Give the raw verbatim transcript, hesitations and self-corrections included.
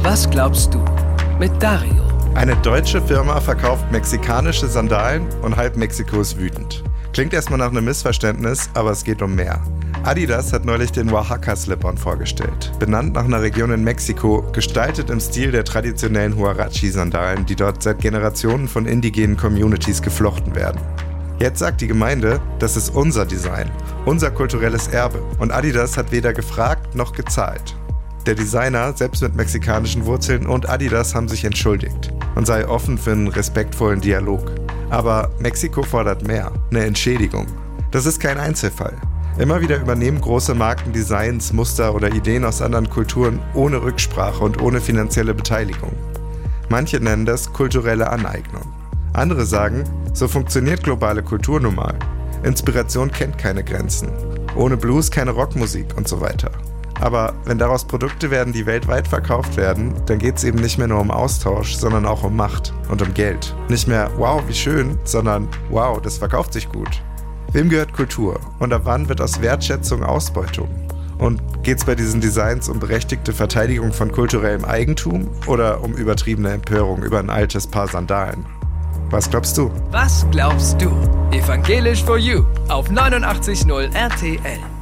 Was glaubst du? Mit Dario. Eine deutsche Firma verkauft mexikanische Sandalen und halb Mexiko ist wütend. Klingt erstmal nach einem Missverständnis, aber es geht um mehr. Adidas hat neulich den Oaxaca Slip-On vorgestellt. Benannt nach einer Region in Mexiko, gestaltet im Stil der traditionellen Huarachi-Sandalen, die dort seit Generationen von indigenen Communities geflochten werden. Jetzt sagt die Gemeinde, das ist unser Design, unser kulturelles Erbe. Und Adidas hat weder gefragt noch gezahlt. Der Designer, selbst mit mexikanischen Wurzeln, und Adidas haben sich entschuldigt und sei offen für einen respektvollen Dialog. Aber Mexiko fordert mehr, eine Entschädigung. Das ist kein Einzelfall. Immer wieder übernehmen große Marken Designs, Muster oder Ideen aus anderen Kulturen ohne Rücksprache und ohne finanzielle Beteiligung. Manche nennen das kulturelle Aneignung. Andere sagen, so funktioniert globale Kultur nun mal. Inspiration kennt keine Grenzen. Ohne Blues keine Rockmusik und so weiter. Aber wenn daraus Produkte werden, die weltweit verkauft werden, dann geht es eben nicht mehr nur um Austausch, sondern auch um Macht und um Geld. Nicht mehr, wow, wie schön, sondern, wow, das verkauft sich gut. Wem gehört Kultur? Und ab wann wird aus Wertschätzung Ausbeutung? Und geht es bei diesen Designs um berechtigte Verteidigung von kulturellem Eigentum oder um übertriebene Empörung über ein altes Paar Sandalen? Was glaubst du? Was glaubst du? Evangelisch for You auf neunundachtzig Komma null R T L.